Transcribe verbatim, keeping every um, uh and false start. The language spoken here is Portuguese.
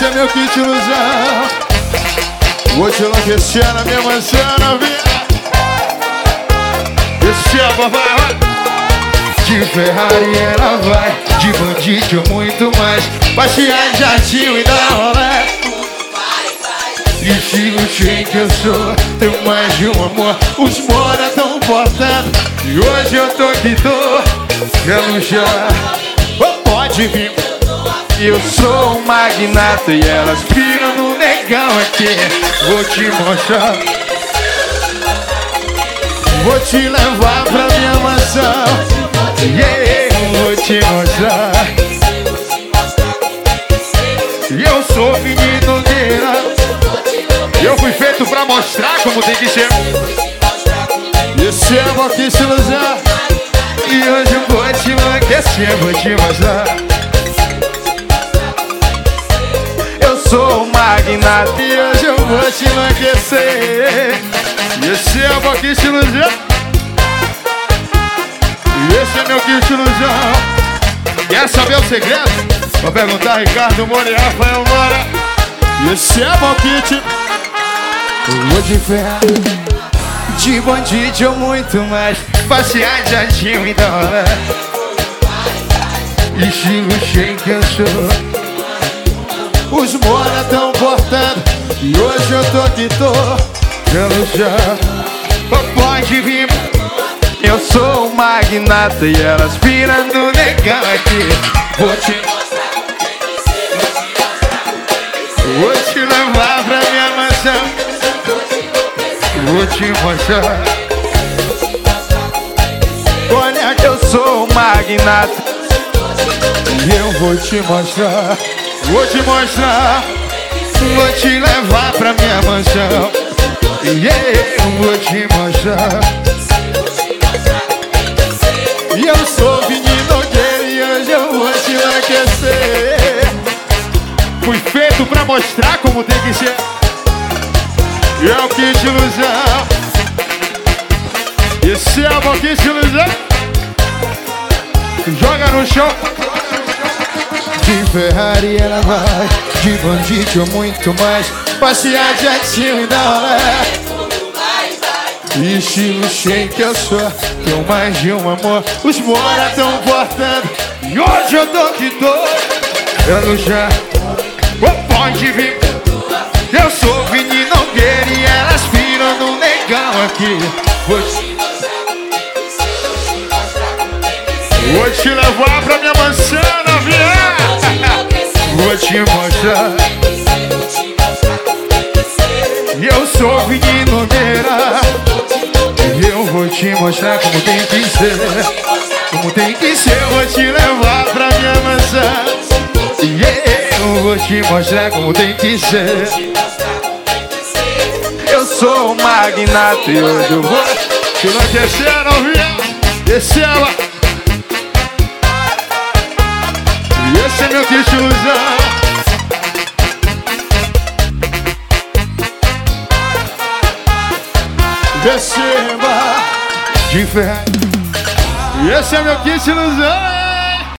Esse é meu kit ilusão. Vou te enlouquecer na minha mansão, novinha. Esse é o papai. De Ferrari ela vai, de bandido muito mais. Passear de jatinho e dar rolé. Estilo cheio que eu sou, tenho mais de um amor. Os mora tão portando e hoje eu tô que tô quero já. Oh, pode vir. Eu sou um magnata e elas piram no negão aqui. Vou te mostrar. Vou te levar pra minha mansão. Yeah, vou te mostrar. Eu sou menino guerra. Eu fui feito pra mostrar como tem que ser. Esse é o que se ilusão. E hoje eu vou te enlouquecer, vou te mostrar. Eu sou um magnata e hoje eu vou te enlouquecer. Esse é o que se ilusão. E esse é meu kit ilusão. Quer saber o segredo? Vou perguntar a Ricardo Moura e Rafael Moura. Esse é o kit. Eu vou de Ferrari, de bandido ou muito mais. Passear de jatinho e dólar. Estilo cheio que eu sou. Os mora tão portando e hoje eu tô que tô pelo chão. Pode vir. Eu sou um magnata e elas piram no negão aqui. Vou te Vou te levar pra minha mansão. Vou te mostrar. Olha que eu sou um magnata e eu vou te mostrar. Vou te mostrar. Vou te levar pra minha mansão. E eu vou te mostrar. E eu sou menino gay e hoje eu vou te enlouquecer. Fui feito pra mostrar como tem que ser. E é o kit ilusão. Esse é o kit ilusão. Joga no chão. De Ferrari ela vai, de bandido muito mais. Passear de jatinho e dar rolé. Estilo cheio que eu sou, tenho mais de um amor. Os mora tão portando e hoje eu tô que tô eu já. Oh, pode vir. Eu sou menino guerreiro e elas viram no negão aqui. Vou te, vou te levar pra minha mansão, novinha. Vou te mostrar. Eu sou menino guerreiro. Eu vou te mostrar como tem que ser. Como tem que ser, eu vou te levar pra minha mansão. Yeah, eu vou te mostrar como tem que ser. Eu sou um magnata e hoje eu vou te enlouquecer, novinha. Esse é ela. E esse é meu kit ilusão. Receba de Ferrari. E esse é meu kit ilusão.